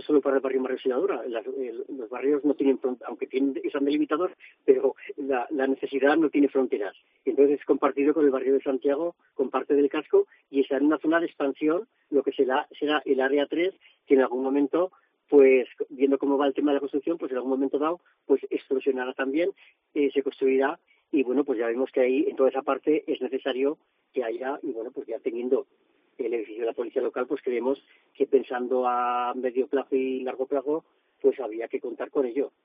solo para el barrio María Auxiliadora. Los barrios no tienen, aunque están delimitados, pero la necesidad no tiene fronteras. Entonces es compartido con el barrio de Santiago, con parte del casco, y está en una zona de expansión, lo que será el área 3, que en algún momento, pues viendo cómo va el tema de la construcción, pues en algún momento dado, pues explosionará también, se construirá, y bueno, pues ya vemos que ahí en toda esa parte es necesario que haya, y bueno, pues ya teniendo el edificio de la policía local, pues creemos que pensando a medio plazo y largo plazo, pues habría que contar con ello.